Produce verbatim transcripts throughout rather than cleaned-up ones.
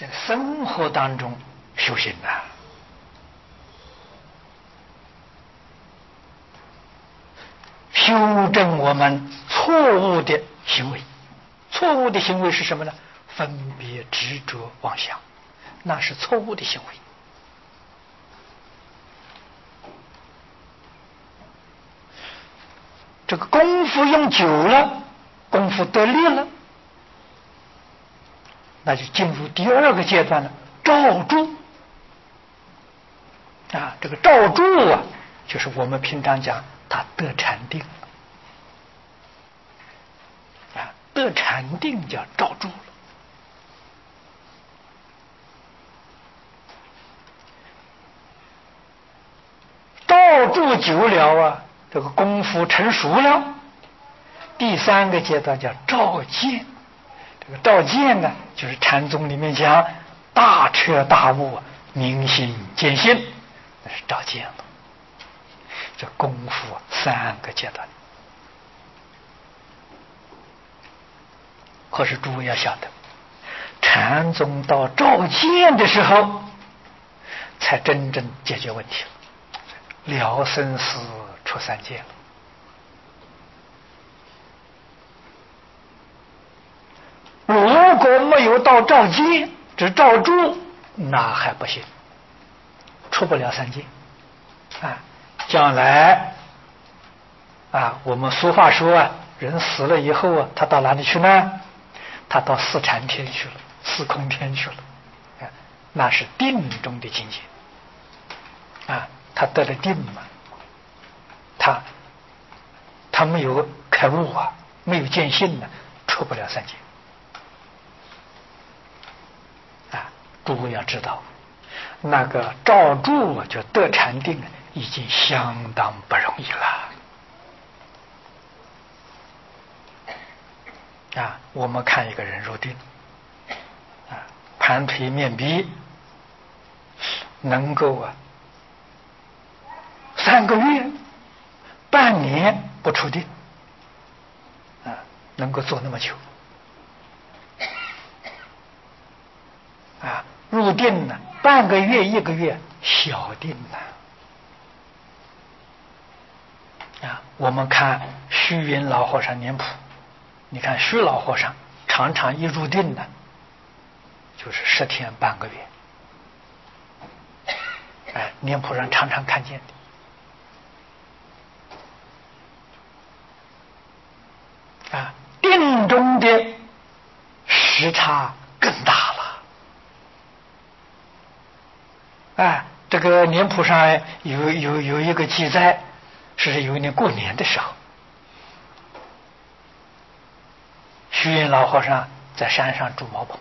在生活当中修行啊，修正我们错误的行为。错误的行为是什么呢？分别执着妄想，那是错误的行为。这个功夫用久了，功夫得力了，那就进入第二个阶段了，照住。啊，这个照住啊，就是我们平常讲他得禅定。啊，得禅定叫照住了。照住久了啊，这个功夫成熟了。第三个阶段叫照见。这个照见呢，就是禅宗里面讲大彻大悟，明心见性，那是照见了。这功夫三个阶段。可是诸位要晓得，禅宗到照见的时候，才真正解决问题了，了生死出三界了。如果没有到照见，只照住，那还不行，出不了三界啊！将来啊，我们俗话说啊，人死了以后啊，他到哪里去呢？他到四禅天去了，四空天去了，啊，那是定中的境界啊！他得了定嘛，他他没有开悟啊，没有见性呢，出不了三界。诸位要知道，那个照住啊，就得禅定，已经相当不容易了。啊，我们看一个人入定，啊，盘腿面壁，能够啊，三个月、半年不出定，啊，能够做那么久。啊，入定呢，半个月、一个月小定呢。啊，我们看虚云老和尚年谱，你看虚老和尚常常一入定呢，就是十天半个月。哎，年谱上常常看见的。啊，定中的时差更大了。啊，这个年谱上有有有一个记载，是有一年过年的时候，虚云老和尚在山上住茅棚，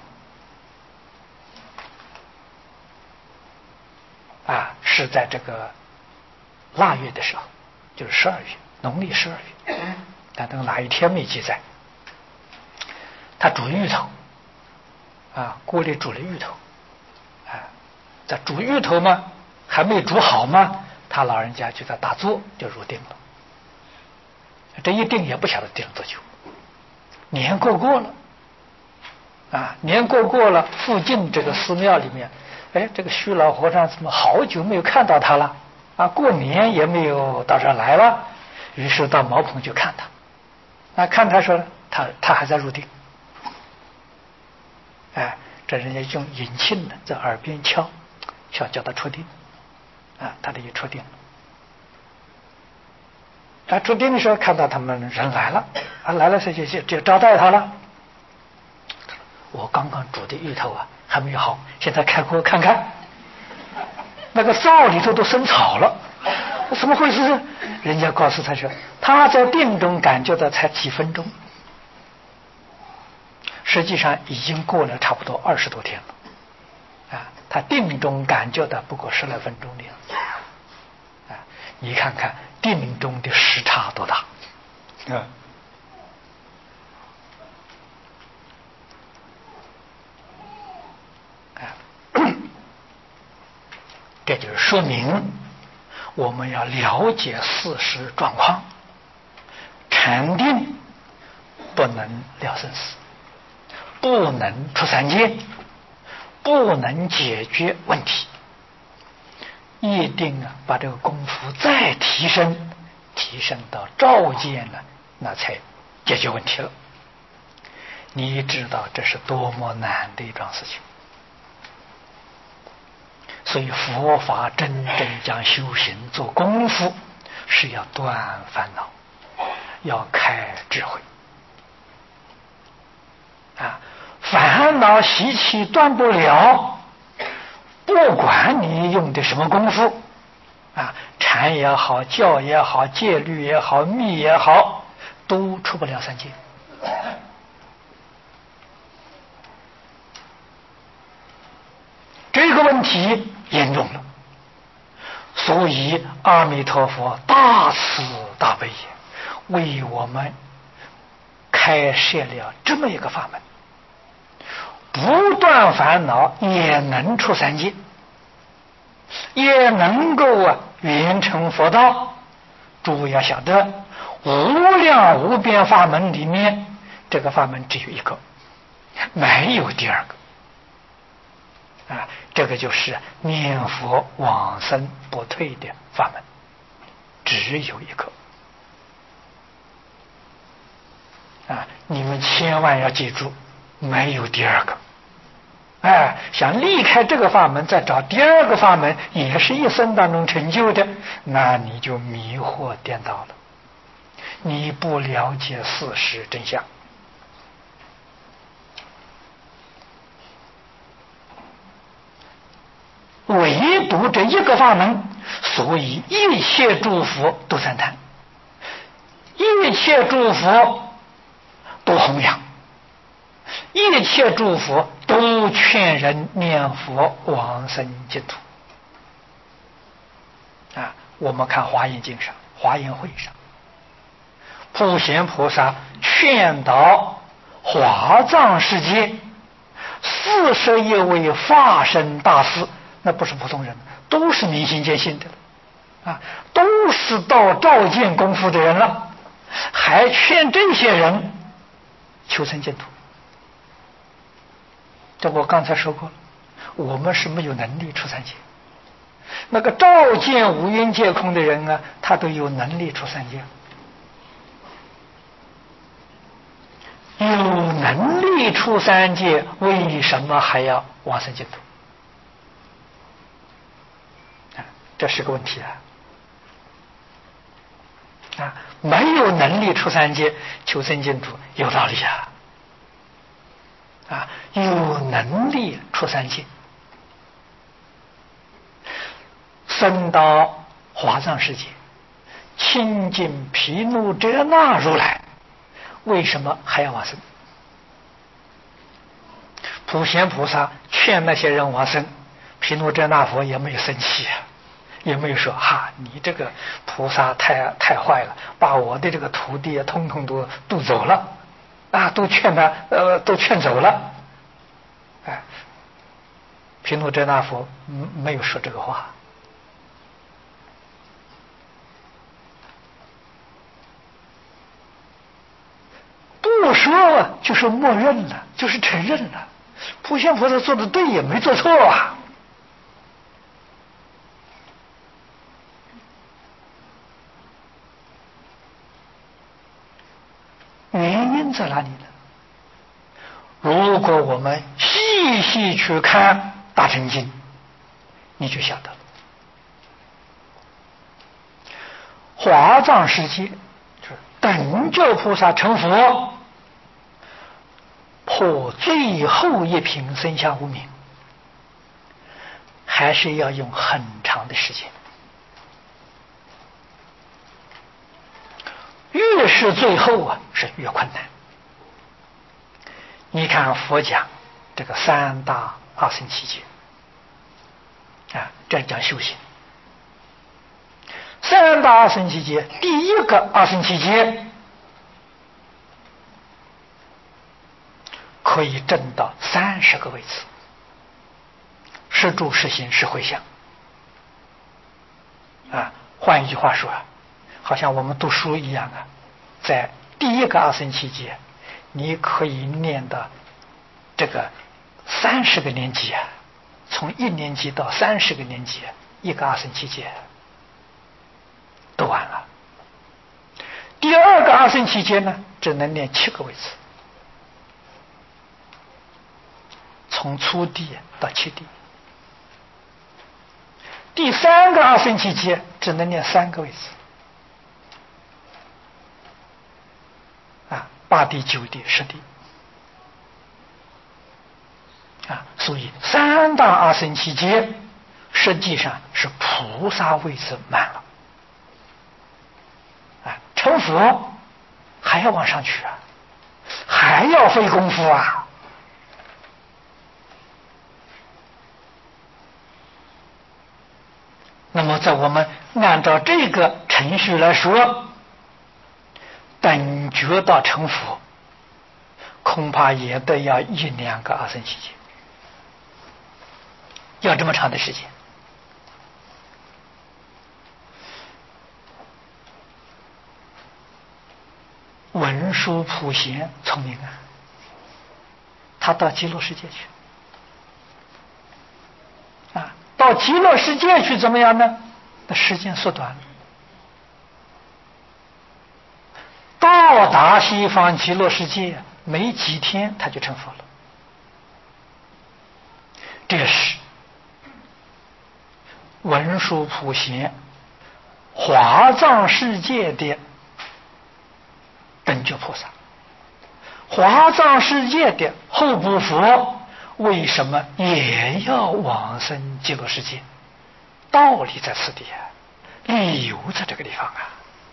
啊，是在这个腊月的时候，就是十二月，农历十二月，但那个哪一天没记载。他煮芋头，啊，锅里煮了芋头，啊。这煮芋头嘛，还没煮好嘛，他老人家就在打坐，就入定了。这一定也不晓得定了多久，年过过了，啊，年过过了，附近这个寺庙里面，哎，这个虚老和尚怎么好久没有看到他了？啊，过年也没有到这儿来了，于是到茅棚去看他，啊，看他说他他还在入定，哎，这人家用引磬呢在耳边敲。想叫他出定，啊，他这一出定，他出定的时候看到他们人来了，啊，来了就就就招待他了。我刚刚煮的芋头啊还没有好，现在开锅看看，那个灶里头都生草了，怎么回事？人家告诉他说，他在定中感觉到才几分钟，实际上已经过了差不多二十多天了。啊，他定中感觉的不过十来分钟的样子，啊，你看看定中的时差多大，啊，啊，这就是说明我们要了解事实状况，禅定不能了生死，不能出三界， 不能解决问题，一定啊把这个功夫再提升，提升到照见了，那才解决问题了。你知道这是多么难的一桩事情。所以佛法真正讲修行做功夫，是要断烦恼，要开智慧啊！烦恼习气断不了，不管你用的什么功夫啊，禅也好，教也好，戒律也好，密也好，都出不了三界。这个问题严重了，所以阿弥陀佛大慈大悲，为我们开设了这么一个法门，不断烦恼也能出三界，也能够啊圆成佛道。诸位要晓得，无量无边法门里面，这个法门只有一个，没有第二个。啊，这个就是念佛往生不退的法门，只有一个。啊，你们千万要记住，没有第二个。哎，想离开这个法门，再找第二个法门，也是一生当中成就的，那你就迷惑颠倒了，你不了解事实真相。唯独这一个法门，所以一切诸佛都赞叹，一切诸佛都弘扬，一切诸佛都劝人念佛往生净土。啊，我们看华严经上、华严会上，普贤菩萨劝导华藏世界四十一位法身大士，那不是普通人，都是明心见性的啊，都是到照见功夫的人了，还劝这些人求生净土。这我刚才说过了，我们是没有能力出三界，那个照见无云皆空的人啊，他都有能力出三界，有能力出三界，为什么还要往生净土？这是个问题啊！啊，没有能力出三界求生净土有道理啊！啊，有能力出三界，升到华藏世界，亲近毗卢遮那如来，为什么还要往生？普贤菩萨劝那些人往生，毗卢遮那佛也没有生气啊。也没有说哈，你这个菩萨太太坏了，把我的这个徒弟啊，通通都渡走了，啊，都劝他，呃，都劝走了。哎，毗卢遮那佛没有说这个话，不说就是默认了，就是承认了，普贤菩萨做的对，也没做错啊。原因在哪里呢？如果我们细细去看大乘经，你就晓得了。华藏世界就是等觉菩萨成佛，破最后一品生下无明，还是要用很长的时间。越是最后啊，是越困难。你看佛讲这个三大阿僧祇劫啊，这讲修行。三大阿僧祇劫，第一个阿僧祇劫可以证到三十个位次，是住是行是回向啊。换一句话说啊，好像我们读书一样啊，在第一个阿僧祇劫，你可以念的这个三十个年级啊，从一年级到三十个年级，一个阿僧祇劫都完了。第二个阿僧祇劫呢，只能念七个位次，从初地到七地。第三个阿僧祇劫只能念三个位次，啊，八地、九地、十地，啊，所以三大阿僧祇劫实际上是菩萨位置满了，啊，成佛还要往上去啊，还要费功夫啊。那么在我们按照这个程序来说，等觉到成佛，恐怕也得要一两个阿僧祇劫，要这么长的时间。文殊普贤聪明啊，他到极乐世界去啊，到极乐世界去怎么样呢？那时间缩短了，到达西方极乐世界没几天他就成佛了。这是文殊普贤华藏世界的等觉菩萨，华藏世界的后部佛为什么也要往生极乐世界？道理在此地啊，理由在这个地方啊！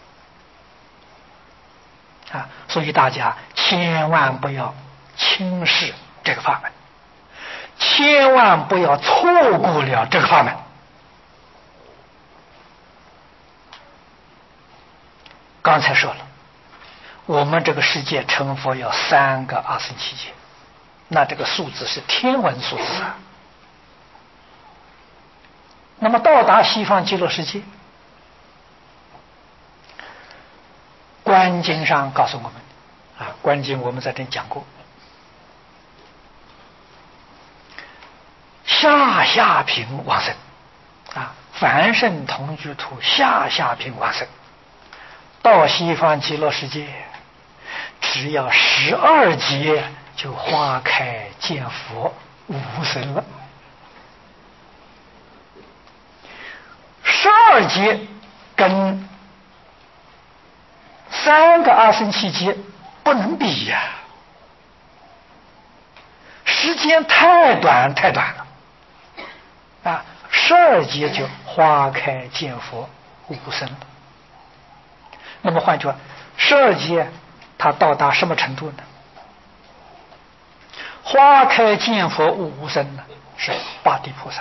啊，所以大家千万不要轻视这个法门，千万不要错过了这个法门。刚才说了，我们这个世界成佛要三个阿僧祇劫，那这个数字是天文数字啊。那么到达西方极乐世界，观经上告诉我们啊，观经我们在这里讲过，下下品往生啊，凡圣同居土下下品往生，到西方极乐世界只要十二劫就花开见佛无生了。十二劫跟三个阿僧祇劫不能比呀、啊，时间太短太短了啊！十二劫就花开见佛无生了。那么换句话，十二劫它到达什么程度呢？花开见佛无生呢，是八地菩萨。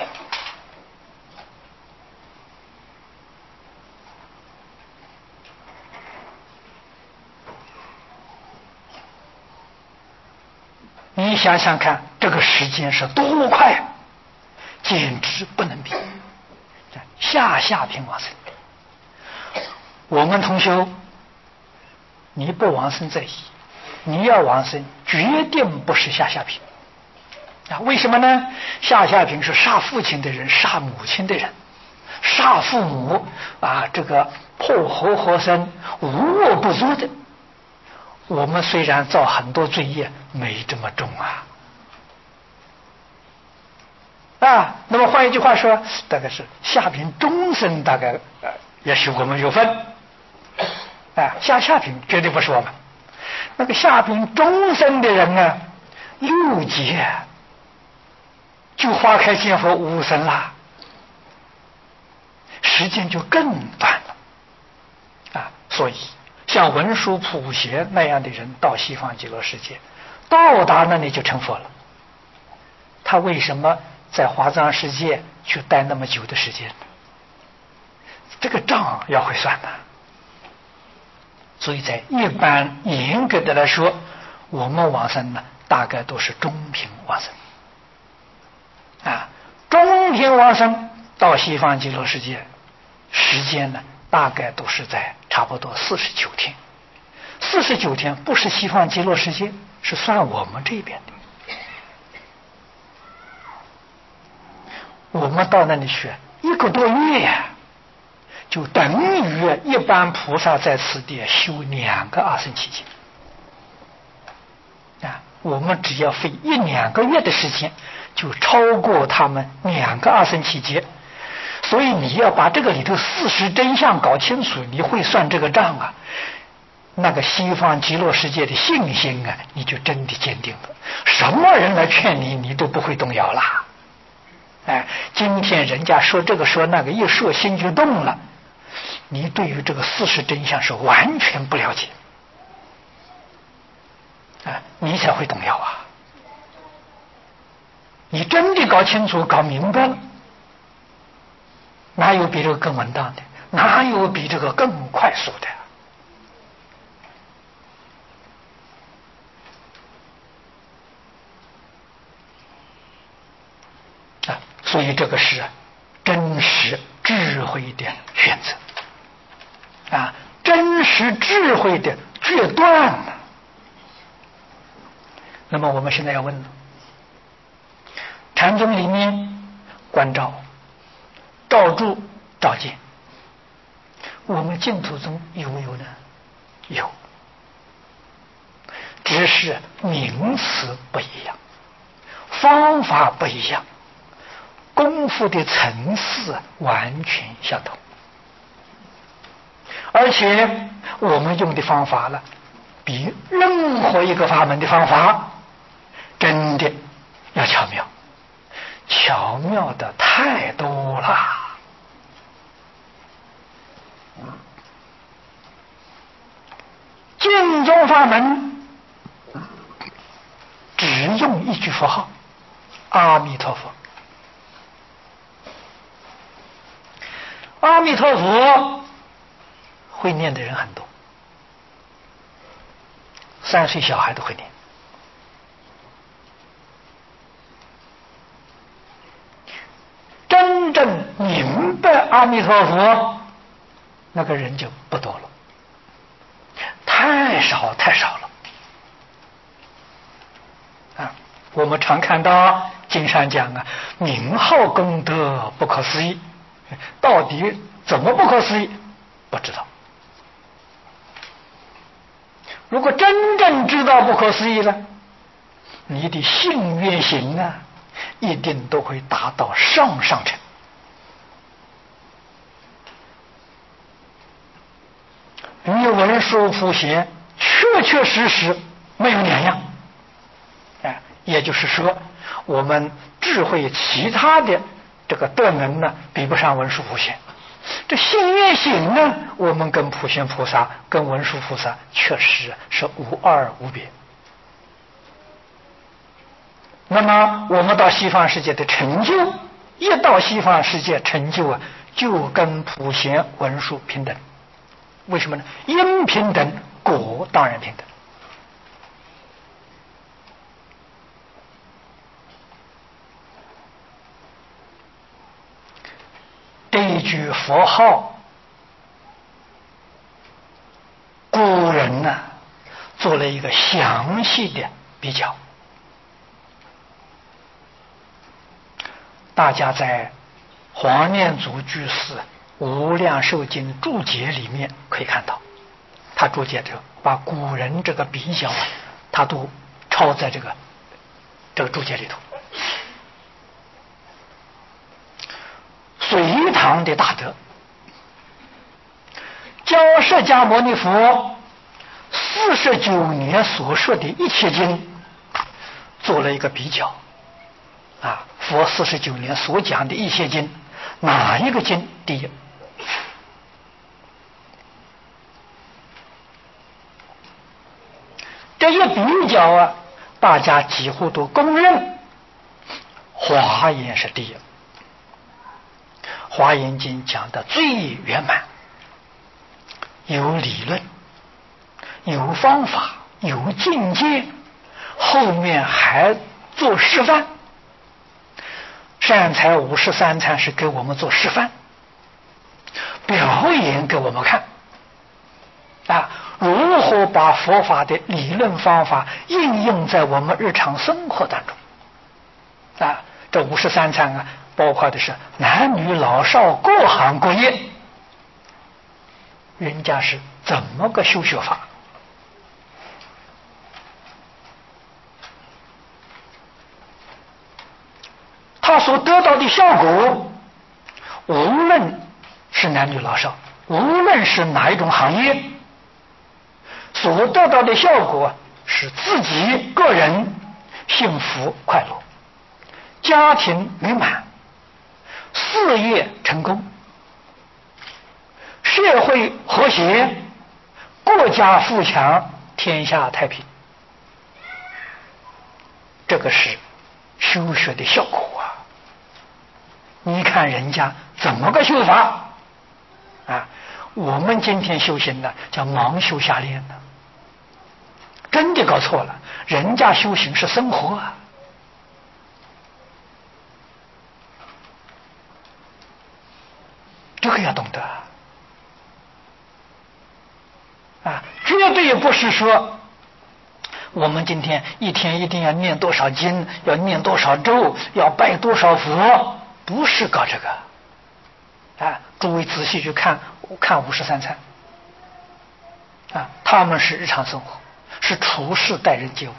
你想想看，这个时间是多么快，简直不能比。下下品往生，我们同修，你不往生在意，你要往生，决定不是下下品啊！为什么呢？下下品是杀父亲的人，杀母亲的人，杀父母啊，这个破活活生，无恶不作的。我们虽然造很多罪业，没这么重啊啊！那么换一句话说，大概是下品终身，大概呃，也许我们有份啊，下下品绝对不是我们。那个下品终身的人呢，六劫就花开见佛无生啦，时间就更短了啊！所以像文殊普贤那样的人到西方极乐世界，到达那里就成佛了。他为什么在华藏世界去待那么久的时间？这个账要会算的。所以在一般严格的来说，我们往生呢，大概都是中品往生啊。中品往生到西方极乐世界，时间呢大概都是在差不多四十九天。四十九天不是西方极乐世界，是算我们这边的我们到那里去一个多月呀，就等于一般菩萨在此地修两个阿僧祇劫啊！我们只要费一两个月的时间，就超过他们两个阿僧祇劫。所以你要把这个里头事实真相搞清楚，你会算这个账啊，那个西方极乐世界的信心啊，你就真的坚定了。什么人来劝你，你都不会动摇啦。哎，今天人家说这个说那个，一说心就动了。你对于这个事实真相是完全不了解，啊，你才会动摇啊。你真的搞清楚、搞明白了，哪有比这个更稳当的？哪有比这个更快速的？啊，所以这个是真实智慧的选择，啊，真实智慧的决断呢。那么我们现在要问了，禅宗里面观照、照住、照见，我们净土宗有没有呢？有，只是名词不一样，方法不一样，功夫的层次完全相同，而且我们用的方法呢，比任何一个法门的方法真的要巧妙，巧妙的太多了。净宗法门只用一句佛号阿弥陀佛，阿弥陀佛会念的人很多，三岁小孩都会念。真正明白阿弥陀佛那个人就不多了，太少太少了啊！我们常看到经上讲啊，名号功德不可思议，到底怎么不可思议？不知道。如果真正知道不可思议了，你的信愿行啊，一定都会达到上上乘。与文殊普贤确确实实没有两样，哎，也就是说，我们智慧其他的这个德能呢，比不上文殊普贤。这信愿行呢，我们跟普贤菩萨、跟文殊菩萨确实是无二无别。那么我们到西方世界的成就，一到西方世界成就啊，就跟普贤文殊平等。为什么呢？因平等，果当然平等。这一句佛号，古人呢、啊、做了一个详细的比较。大家在黄念祖居士《无量寿经》注解里面可以看到，他注解者把古人这个比较啊，他都抄在这个这个注解里头。隋唐的大德教释迦牟尼佛四十九年所说的一切经做了一个比较啊，佛四十九年所讲的一切经，哪一个经第一？这一比较啊，大家几乎都公认华严是第一。华严经讲的最圆满，有理论，有方法，有境界，后面还做示范。善财五十三参是给我们做示范，表演给我们看啊，如何把佛法的理论方法应用在我们日常生活当中啊？这五十三参啊， 包括的是男女老少各行各业，人家是怎么个修学法？他所得到的效果，无论是男女老少，无论是哪一种行业，所得到的效果是自己个人幸福快乐，家庭美满，事业成功，社会和谐，国家富强，天下太平。这个是修学的效果啊！你看人家怎么个修法啊？我们今天修行呢，叫盲修瞎练呢，真的搞错了。人家修行是生活啊，这个要懂得啊，绝对不是说我们今天一天一定要念多少经，要念多少咒，要拜多少佛，不是搞这个啊！诸位仔细去看看五十三参啊，他们是日常生活，是处事待人接物。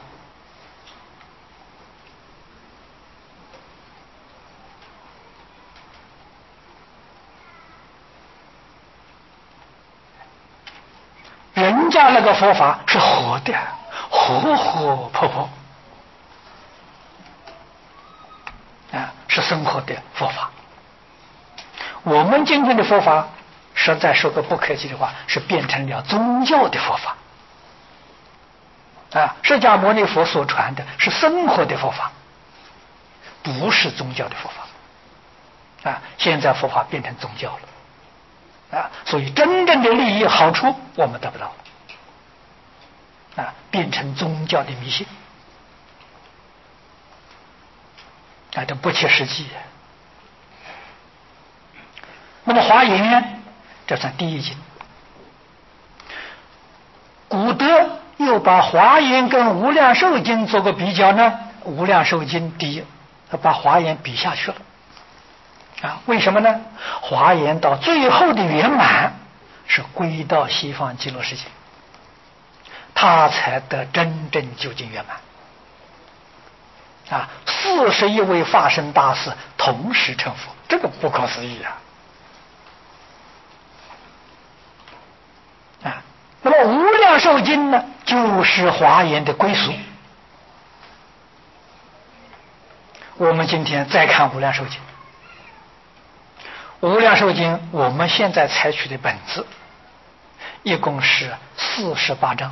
人家那个佛法是活的，活活泼泼啊，是生活的佛法。我们今天的佛法，实在说个不客气的话，是变成了宗教的佛法啊。释迦牟尼佛所传的是生活的佛法，不是宗教的佛法啊。现在佛法变成宗教了啊，所以真正的利益好处我们得不到啊，变成宗教的迷信啊，这不切实际。那么华严这算第一经，古德又把华严跟无量寿经做个比较呢，无量寿经第一，他把华严比下去了啊。为什么呢？华严到最后的圆满是归到西方极乐世界，他才得真正究竟圆满啊。四十一位法身大士同时成佛，这个不可思议啊！啊，那么无量寿经呢，就是华严的归属。我们今天再看无量寿经，无量寿经我们现在采取的本子一共是四十八章。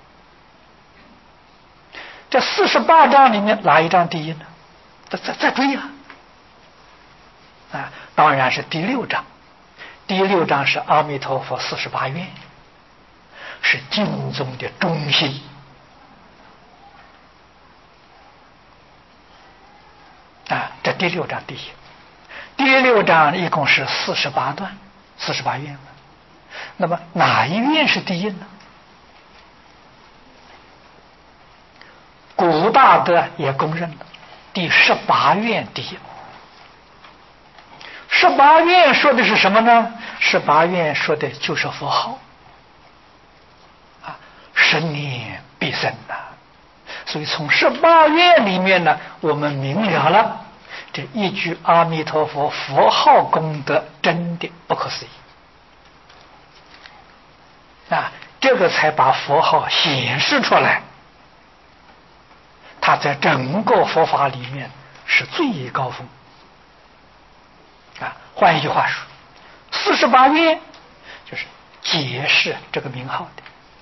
这四十八章里面哪一章第一呢？再再再追啊！啊，当然是第六章。第六章是阿弥陀佛四十八愿，是经中的中心啊。这第六章第一，第六章一共是四十八段，四十八愿。那么哪一愿是第一呢？古大德也公认了，第十八愿第一。十八愿说的是什么呢？十八愿说的就是佛号啊，十念必生呐。所以从十八愿里面呢，我们明了了这一句阿弥陀佛佛号功德真的不可思议啊，这个才把佛号显示出来。它在整个佛法里面是最高峰啊。换一句话说，四十八愿就是解释这个名号的，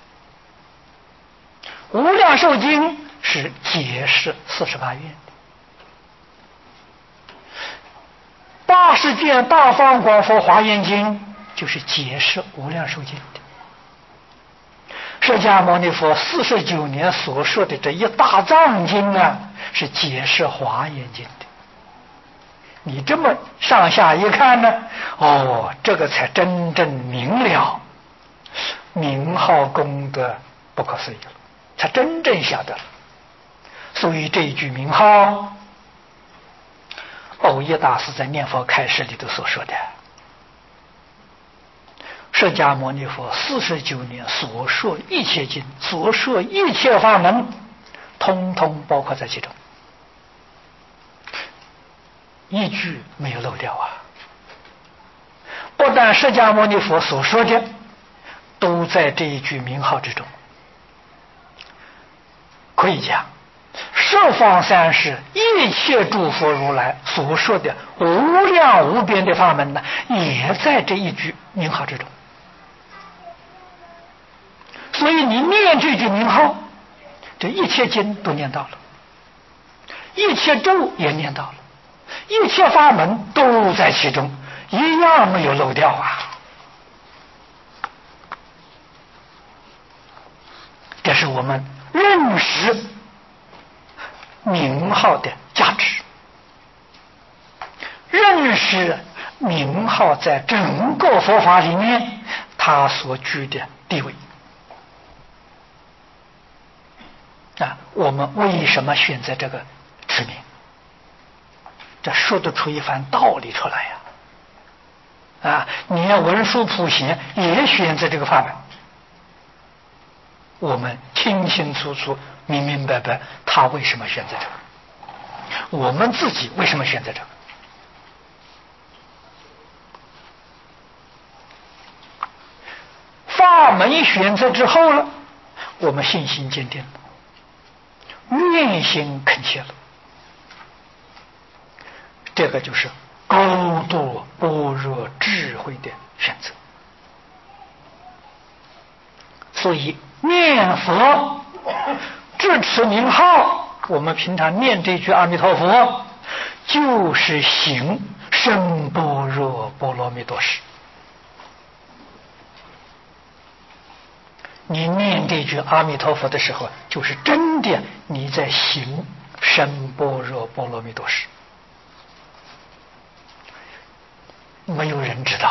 无量寿经是解释四十八愿的，八十卷大方广佛华严经就是解释无量寿经的。释迦牟尼佛四十九年所说的这一大藏经啊，是解释华严经的。你这么上下一看呢，哦，这个才真正明了名号功德不可思议了，才真正晓得了。所以这一句名号， 藕益大师在《念佛开示》里头所说的，释迦牟尼佛四十九年所说一切经，所说一切法门，通通包括在其中，一句没有漏掉啊！不但释迦牟尼佛所说的都在这一句名号之中，可以讲十方三世一切诸佛如来所说的无量无边的法门呢，也在这一句名号之中。所以你念这句名号，这一切经都念到了，一切咒也念到了，一切法门都在其中，一样没有漏掉啊！这是我们认识名号的价值，认识名号在整个佛法里面它所居的地位啊。我们为什么选择这个持名？这说得出一番道理出来呀！啊，你要文殊普贤也选择这个法门，我们清清楚楚、明明白白，他为什么选择这个？我们自己为什么选择这个？法门选择之后了，我们信心坚定了，愿心恳切了，这个就是高度般若智慧的选择。所以念佛至持名号，我们平常念这句阿弥陀佛，就是行深般若波罗蜜多时。你念这句阿弥陀佛的时候，就是真的你在行深般若波罗蜜多时。没有人知道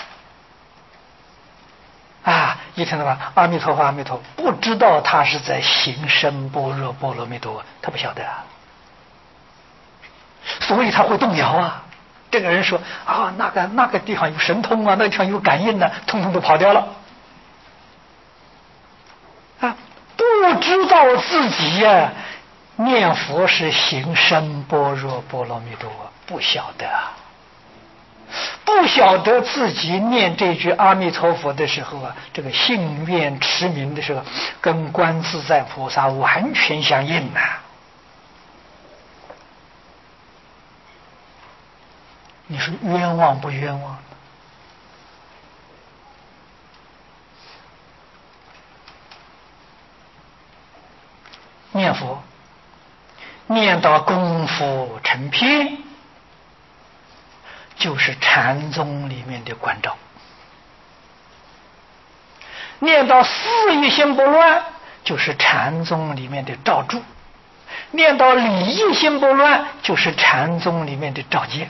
啊！啊，一听到吧，阿弥陀佛，阿弥陀佛，不知道他是在行深般若波罗蜜多，他不晓得啊，所以他会动摇啊。这个人说啊，那个那个地方有神通啊，那个地方有感应呢、啊，通通都跑掉了啊！不知道自己呀、啊、念佛是行深般若波罗蜜多，不晓得啊。不晓得自己念这句阿弥陀佛的时候啊，这个信愿持名的时候，跟观自在菩萨完全相应呐、啊。你说冤枉不冤枉？念佛念到功夫成片，就是禅宗里面的观照；念到四意心不乱，就是禅宗里面的照住；念到理意心不乱，就是禅宗里面的照见。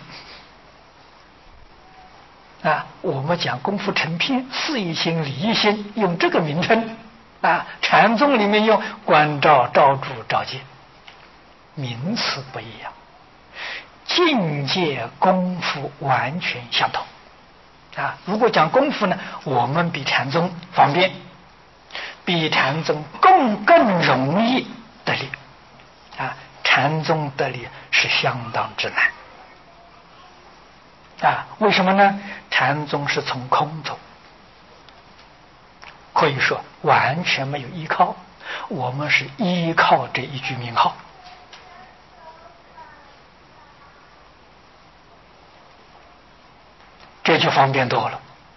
啊，我们讲功夫成片，四意心、理意心，用这个名称啊；禅宗里面用观照、照住、照见，名词不一样。境界功夫完全相同啊！如果讲功夫呢，我们比禅宗方便，比禅宗更更容易得力啊！禅宗得力是相当之难啊！为什么呢？禅宗是从空走，可以说完全没有依靠，我们是依靠这一句名号。这就方便多了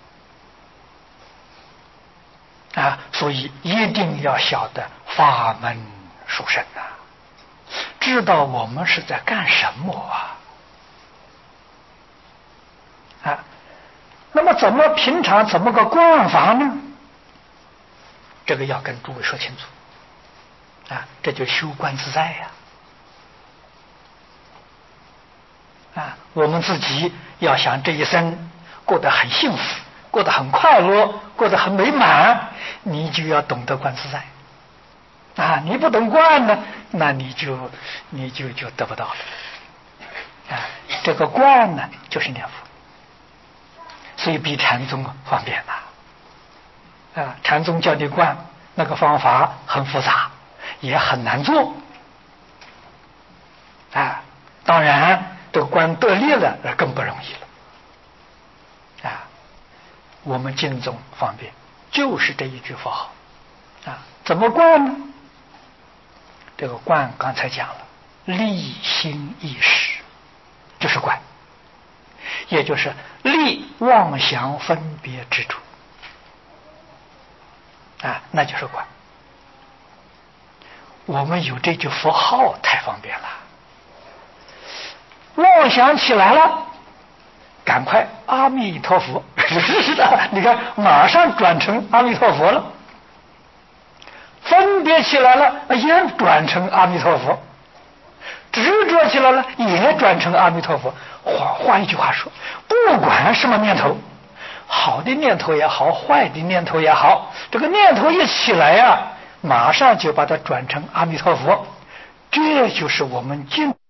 啊！所以一定要晓得法门殊胜啊，知道我们是在干什么啊！啊，那么怎么平常怎么个观法呢？这个要跟诸位说清楚啊！这就修观自在呀！啊，我们自己要想这一生过得很幸福，过得很快乐，过得很美满，你就要懂得观自在啊！你不懂观呢，那你就你就就得不到了啊！ 这个观呢就是念佛，所以比禅宗方便呐。啊，禅宗教你观，那个方法很复杂，也很难做。啊，当然这个观得力了，那更不容易了。啊，我们净宗方便，就是这一句佛号。啊，怎么观呢？这个观刚才讲了，立心意识就是观，也就是立妄想分别之处。啊，那就是观。我们有这句佛号太方便了，妄想起来了，赶快阿弥陀佛，是的，你看马上转成阿弥陀佛了。分别起来了，也转成阿弥陀佛；执着起来了，也转成阿弥陀佛。换换一句话说，不管什么念头，好的念头也好，坏的念头也好，这个念头一起来呀、啊，马上就把它转成阿弥陀佛。这就是我们净